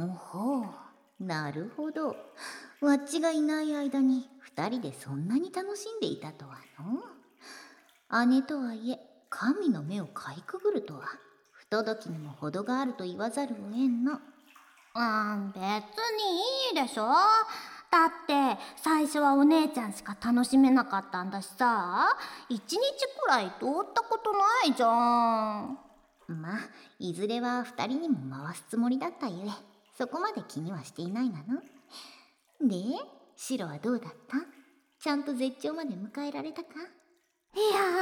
ほう、なるほど。わっちがいない間に二人でそんなに楽しんでいたとはの。姉とはいえ、神の目をかいくぐるとは、不届きにも程があると言わざるを得んの。 別にいいでしょ。だって最初はお姉ちゃんしか楽しめなかったんだしさ、一日くらい通ったことないじゃん。 まあ、いずれは二人にも回すつもりだったゆえ、そこまで気にはしていないなの。で、シロはどうだった？ちゃんと絶頂まで迎えられたか？ いやー、もう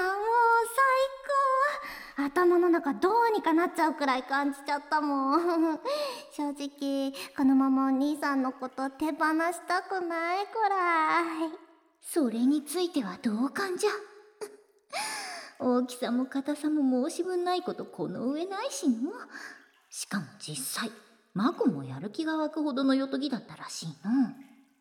最高。頭の中どうにかなっちゃうくらい感じちゃったもん。正直このままお兄さんのこと手放したくないくらい。 それについては同感じゃ。大きさも硬さも申し分ないことこの上ないしの。しかも実際、マコもやる気が湧くほどのよとぎだったらしいの。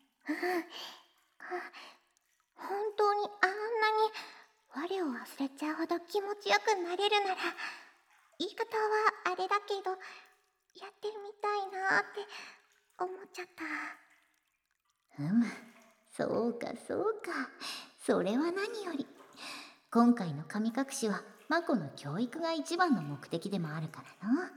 本当にあんなに我を忘れちゃうほど気持ちよくなれるなら、言い方はあれだけど、やってみたいなって思っちゃった。 そうかそうか。それは何より。今回の神隠しはマコの教育が一番の目的でもあるからな。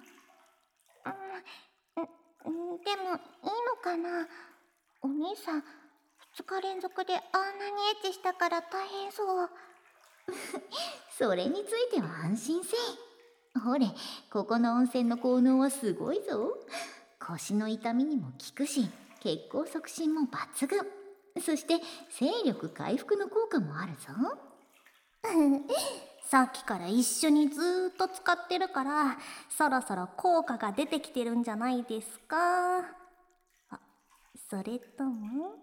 でもいいのかな。お兄さん2日連続であんなにエッチしたから大変そう。 それについては安心せい。ほれ、ここの温泉の効能はすごいぞ。腰の痛みにも効くし、血行促進も抜群。そして勢力回復の効果もあるぞ。 さっきから一緒にずーっと使ってるから、そろそろ効果が出てきてるんじゃないですか。あ、それとも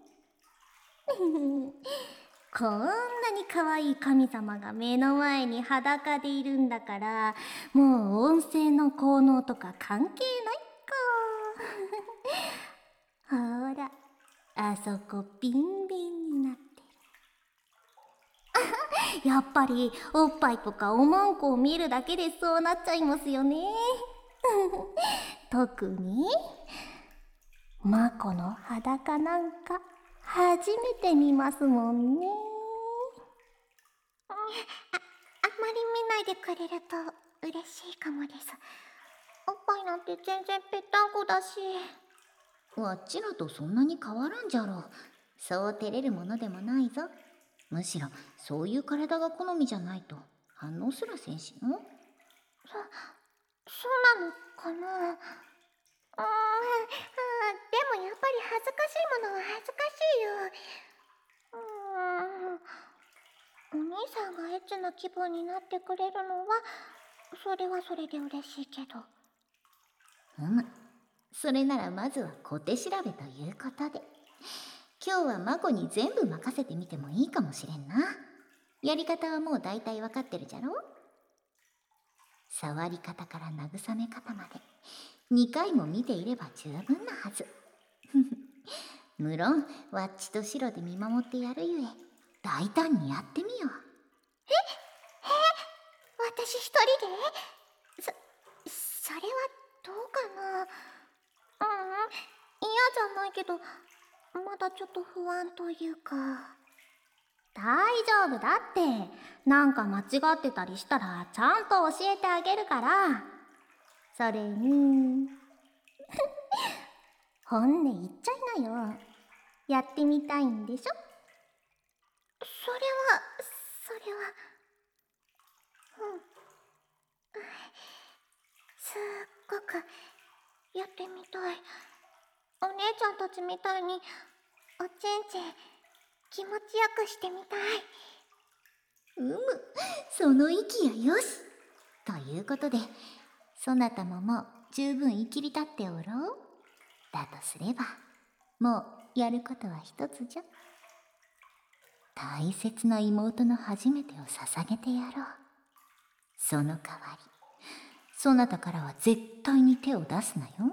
こんなに可愛い神様が目の前に裸でいるんだから、もう温泉の効能とか関係ないか。ほら、あそこビンビンになってる。やっぱりおっぱいとかおまんこを見るだけでそうなっちゃいますよね。特にマコの裸なんか初めて見ますもんね。あんまり見ないでくれると嬉しいかもです。おっぱいなんて全然ぺったんこだし。 わっちらとそんなに変わらんじゃろう。そう照れるものでもないぞ。むしろそういう体が好みじゃないと反応すらせんしの。 そうなのかな。でもやっぱり恥ずかしいものは恥ずかしいよ。お兄さんがエッチな気分になってくれるのは、それはそれで嬉しいけど。 それならまずは小手調べということで。今日はマコに全部任せてみてもいいかもしれんな。やり方はもう大体わかってるじゃろ。触り方から慰め方まで2回も見ていれば十分なはず。無論ワッチとシロで見守ってやるゆえ、大胆にやってみよう。 私一人で？それはどうかな。嫌じゃないけど、まだちょっと不安というか。大丈夫だって。なんか間違ってたりしたらちゃんと教えてあげるから。それに本音言っちゃいなよ。やってみたいんでしょ？それはすっごくやってみたい。お姉ちゃんたちみたいにおちんちん気持ちよくしてみたい。 その息やよし。ということで、そなたももう十分生きり立っておろう。だとすれば、もうやることは一つじゃ。大切な妹の初めてを捧げてやろう。その代わり、そなたからは絶対に手を出すなよ。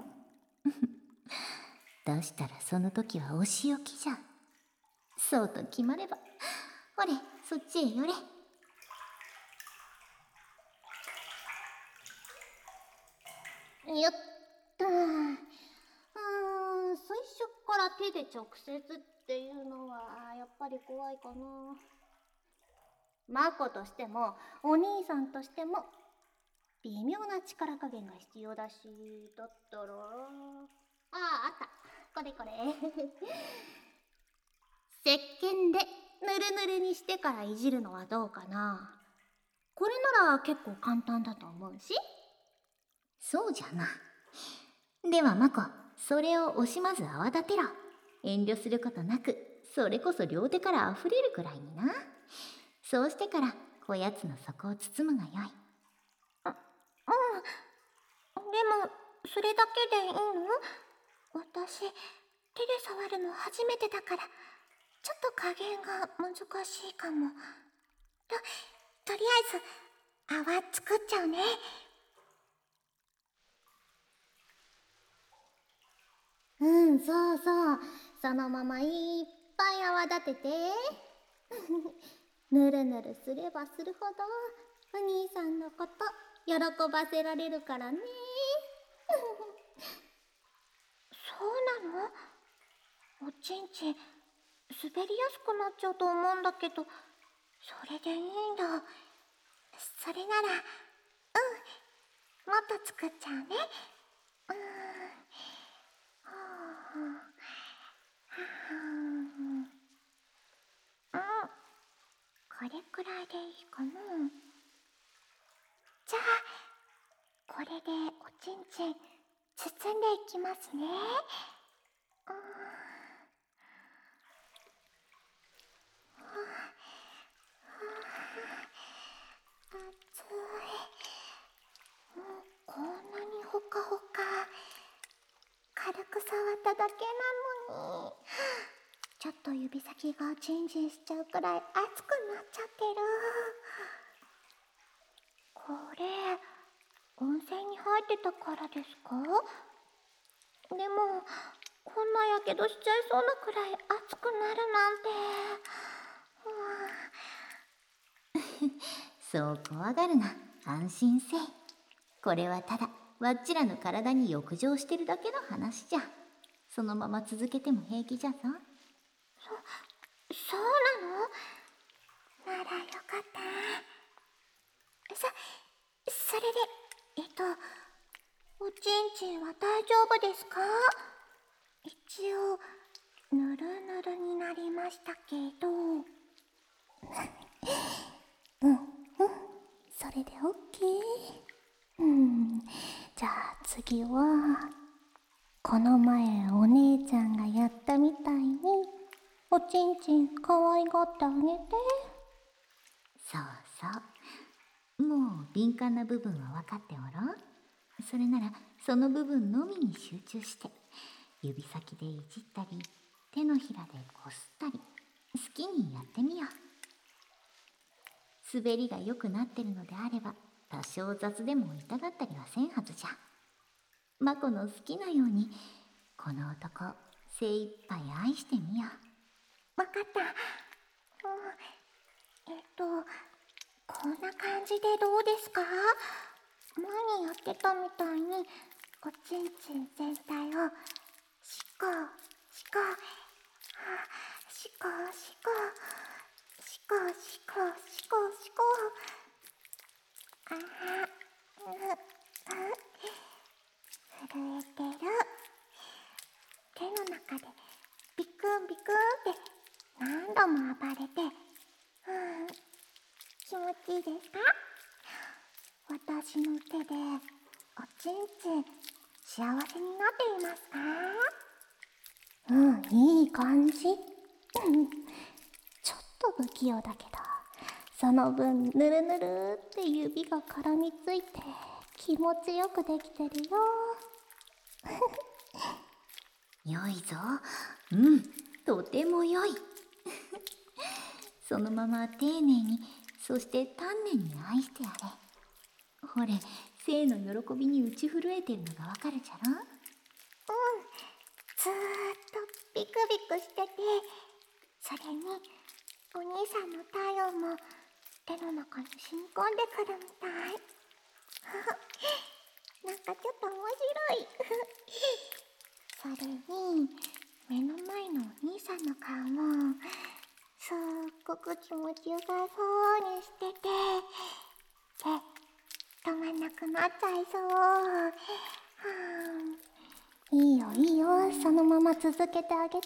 出したらその時はお仕置きじゃ。そうと決まれば、ほれ、そっちへ寄れ。 よっと。 から手で直接っていうのはやっぱり怖いかな。マコとしてもお兄さんとしても微妙な力加減が必要だし、だったら、あった、これこれ。石鹸でぬるぬるにしてからいじるのはどうかな。これなら結構簡単だと思うし。 そうじゃな。ではマコ、それを惜しまず泡立てろ。遠慮することなく、それこそ両手からあふれるくらいにな。そうしてからこやつの底を包むがよい。 でもそれだけでいいの？私手で触るの初めてだからちょっと加減が難しいかも。とりあえず泡作っちゃうね。そうそう、そのままいっぱい泡立てて。ぬるぬるすればするほどお兄さんのこと喜ばせられるからね。そうなの？おちんちん滑りやすくなっちゃうと思うんだけど、それでいいんだ。それならもっと作っちゃうね。これくらいでいいかな。じゃあこれでおちんちん包んでいきますね。熱い。もうこんなにほかほか。軽く触っただけなのに、ちょっと指先がジンジンしちゃうくらい熱くなっちゃってる。これ温泉に入ってたからですか？でもこんなやけどしちゃいそうなくらい熱くなるなんて。 そう怖がるな。安心せい。これはただわっちらの体に浴場してるだけの話じゃ。そのまま続けても平気じゃぞ。 そうなの？ならよかった。それでおちんちんは大丈夫ですか？一応ぬるぬるになりましたけど。それでオッケー。じゃあ次はこの前お姉ちゃんがやったみたいにおちんちん可愛がってあげて。 そうそう。もう敏感な部分は分かっておろう。それならその部分のみに集中して指先でいじったり手のひらでこすったり好きにやってみよう。滑りが良くなってるのであれば多少雑でも痛がったりはせんはずじゃ。マコの好きなようにこの男精一杯愛してみよう。 わかった。こんな感じでどうですか？前にやってたみたいにおちんちん全体をシコシコシコシコシコシコシコシコ。震えてる。手の中でビクンビクンって何度も暴れて、気持ちいいですか？私の手でおちんちん幸せになっていますか？いい感じ。ちょっと不器用だけどその分ぬるぬるって指が絡みついて気持ちよくできてるよ。 良いぞ。とても良い。そのまま丁寧にそして丹念に愛してやれ。ほれ性の喜びに打ち震えてるのがわかるじゃろ。 ずーっとビクビクしてて、それにお兄さんの体温も手の中に染み込んでくるみたい。なんかちょっと面白い。それに目の前のお兄さんの顔もすっごく気持ちよさそうにしてて、止まんなくなっちゃいそう。いいよいいよ、そのまま続けてあげて。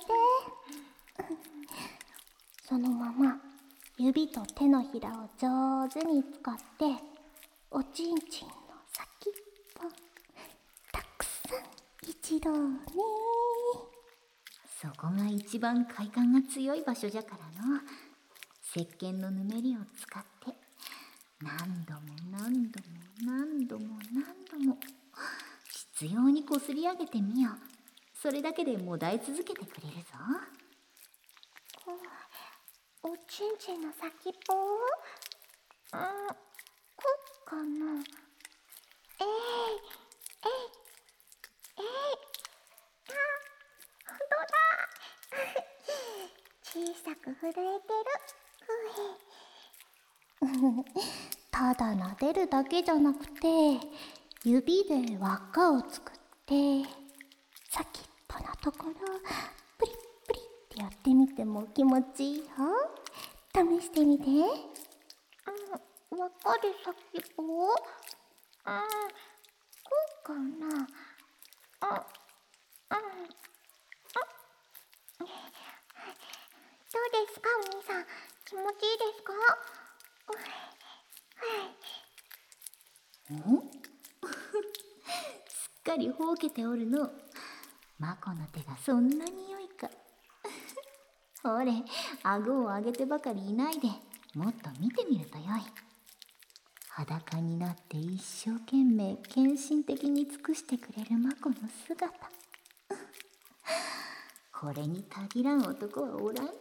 そのまま指と手のひらを上手に使っておちんちんの先っぽたくさん一度ね。 そこが一番快感が強い場所じゃからの。石鹸のぬめりを使って何度も何度も何度も何度も執拗にこすり上げてみよう。それだけでもだえ続けてくれるぞ。 おちんちんの先っぽ、こうかな。あ、ほんとだ。小さく震えてる。ただ撫でるだけじゃなくて、指で輪っかを作って先っぽのところプリップリってやってみても気持ちいいよ。試してみて。輪っかで先っぽ、こうかな。どうですかお兄さん、気持ちいいですか？ すっかりほうけておるの。マコの手がそんなに良いか。ほれ、顎を上げてばかりいないで、もっと見てみるとよい。裸になって一生懸命献身的に尽くしてくれるマコの姿。これにたぎらん男はおらんだろう。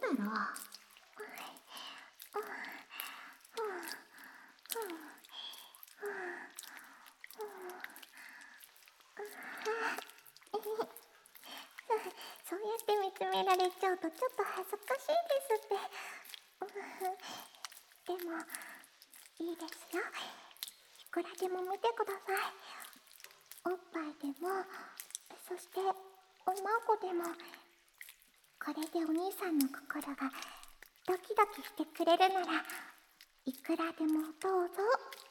そうやって見つめられちゃうとちょっと恥ずかしいですって。でもいいですよ。いくらでも見てください。おっぱいでも、そしておまんこでも、これでお兄さんの心がドキドキしてくれるならいくらでもどうぞ。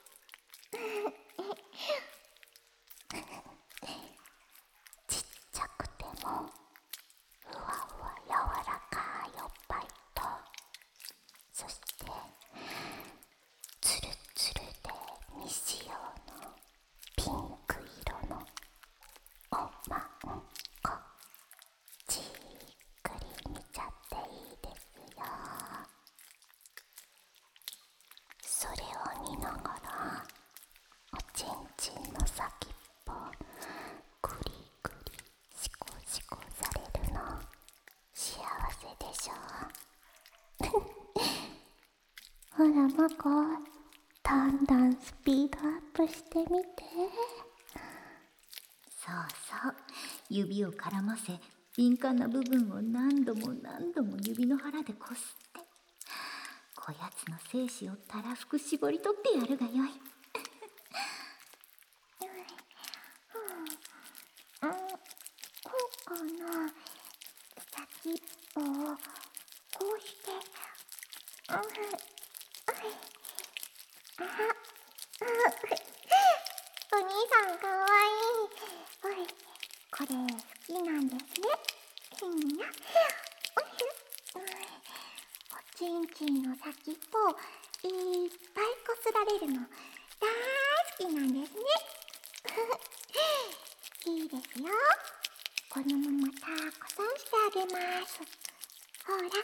ちっちゃくてもふわふわ柔らかいおっぱいと、そしてツルツルで未使用のピンク色のおまんこ、じっくり見ちゃっていいですよ。それを見ながらおちんちんの先っぽグリグリシコシコされるの幸せでしょ。ほらマコ、だんだんスピードアップしてみて。 そうそう、指を絡ませ敏感な部分を何度も何度も指の腹でこすって、こやつの精子をたらふく絞り取ってやるがよい。 こうかな。先っぽをこうして、お兄さんかわいい。これ好きなんですね。おちんちんの先っぽいっぱいこすられるの大好きなんですね。いいですよ。このままたくさんしてあげます。ほら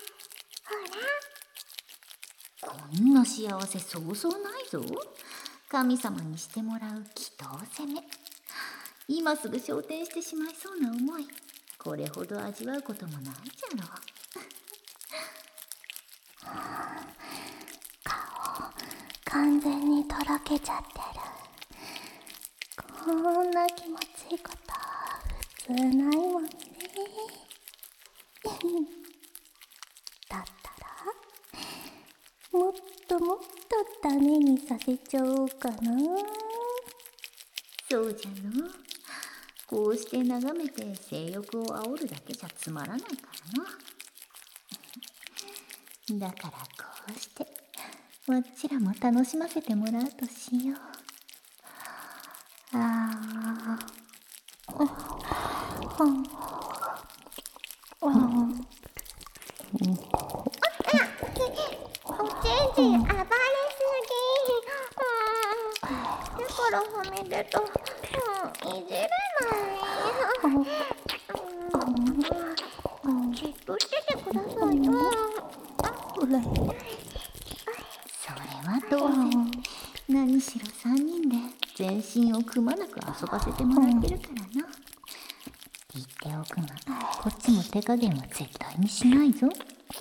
ほら。 こんな幸せそうそうないぞ。神様にしてもらう祈祷攻め。今すぐ昇天してしまいそうな思い、これほど味わうこともないじゃろう。 顔完全にとろけちゃってる。こんな気持ちいいこと普通ないもんね。だったらもっともっとダメにさせちゃおうかな。 そうじゃの。 こうして眺めて性欲を煽るだけじゃつまらないからな。だからこうしてわっちらも楽しませてもらうとしよう。 おちんちん暴れすぎ。手からはみ出た。いじれない。じっとしててくださいよ。 それは当然。何しろ3人で全身をくまなく遊ばせてもらってるからな。言っておくが、こっちも手加減は絶対にしないぞ。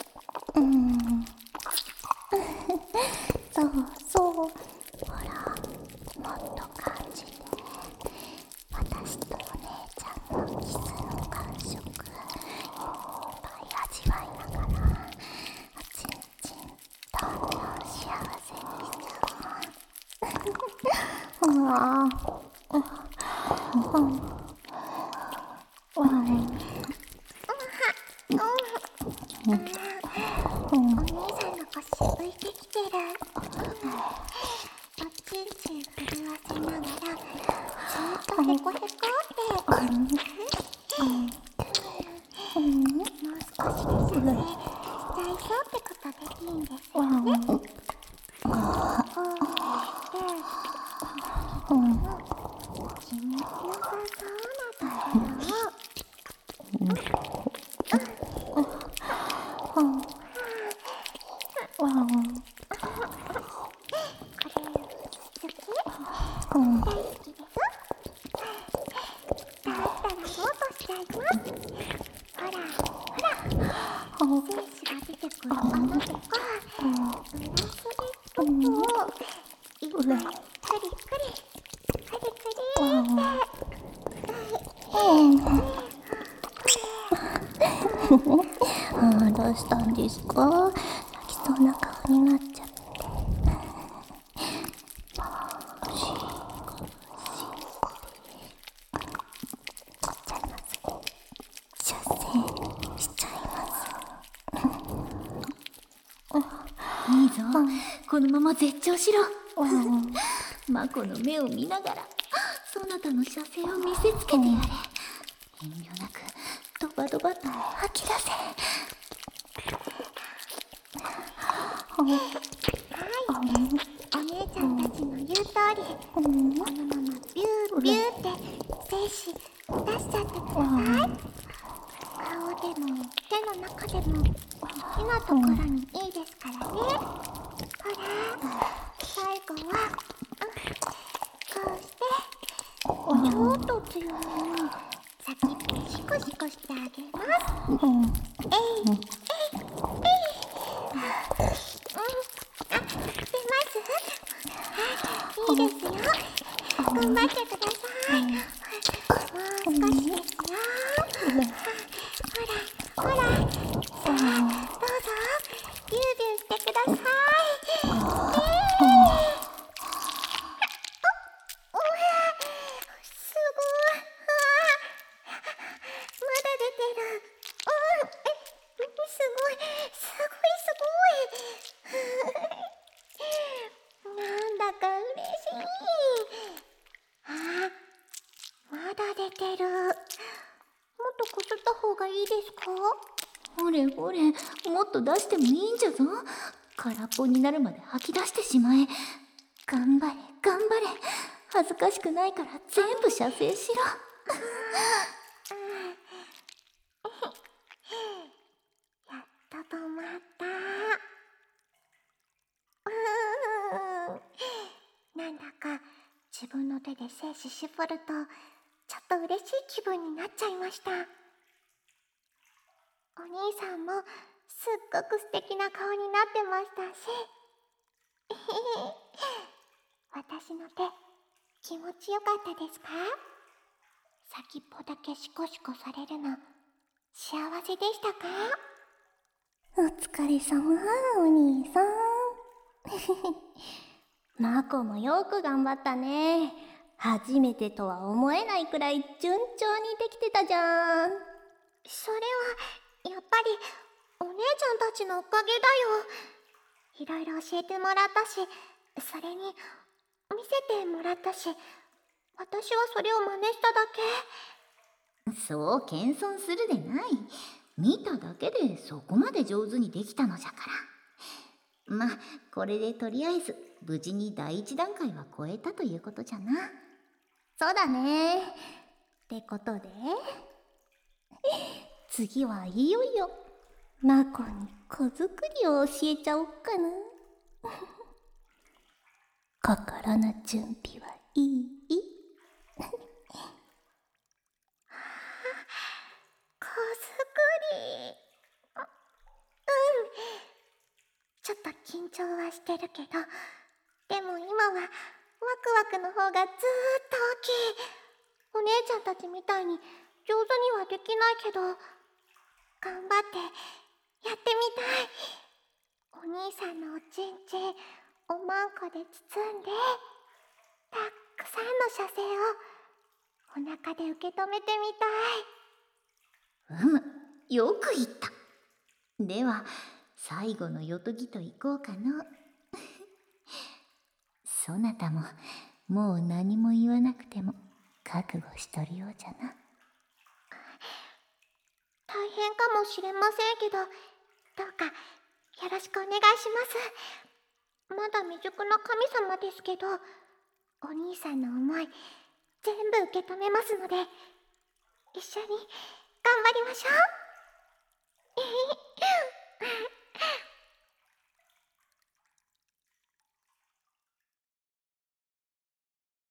そう。ほら、もっと感じて。私とお姉ちゃんのキスの感触、いっぱい味わいながら、ちんちん、どんどん幸せにしちゃう。お兄さんの腰浮いてきてる。おちんちん震わせながらずーっとヘコヘコってもう少しで射精しちゃいそうってことでいいんですよね。こうして気持ちよさそうなところをどうしたんですか？泣きそうな顔になっちゃって。射精しちゃいます。 いいぞ、このまま絶頂しろ。マコの目を見ながらそなたの射精を見せつけてやれ。遠慮なくドバドバと吐き出せ。 お姉ちゃんたちの言う通り、このままビュービューって精子出しちゃってください。顔でも手の中でも好きなところにいいですからね。ほら、最後はこうしてちょっと強めに先っぽシコシコしてあげます。いいですよ。頑張ってください。もう少しですよ。ほら、さあ、どうぞ、ビュービューしてください。すごい。まだ出てる。すごい。なんだか嬉しい。まだ出てる。もっとこすった方がいいですか？ ほれほれ、もっと出してもいいんじゃぞ。空っぽになるまで吐き出してしまえ。頑張れ頑張れ、恥ずかしくないから全部射精しろ。 やっと止まった。なんだか自分の手で精子絞るとちょっと嬉しい気分になっちゃいました。お兄さんもすっごく素敵な顔になってましたし私の手気持ちよかったですか？先っぽだけシコシコされるの幸せでしたか？お疲れ様、お兄さんマコもよく頑張ったね。 初めてとは思えないくらい順調にできてたじゃん。それはやっぱりお姉ちゃんたちのおかげだよ。いろいろ教えてもらったし、それに見せてもらったし、私はそれを真似しただけ。 そう謙遜するでない。見ただけでそこまで上手にできたのじゃから。まあこれでとりあえず無事に第一段階は超えたということじゃな。 そうだね。ってことで次はいよいよマコに子作りを教えちゃおっかな。心の準備はいい？子作り、ちょっと緊張はしてるけど、でも今はワクワクの方がずーっと大きい。お姉ちゃんたちみたいに上手にはできないけど、頑張ってやってみたい。お兄さんのおちんちんおまんこで包んで、たくさんの射精をお腹で受け止めてみたい。 よく言った。では最後のよとぎといこうかの。そなたももう何も言わなくても覚悟しとるようじゃな。 大変かもしれませんけど、どうかよろしくお願いします。まだ未熟な神様ですけど、お兄さんの思い全部受け止めますので、一緒に頑張りましょう。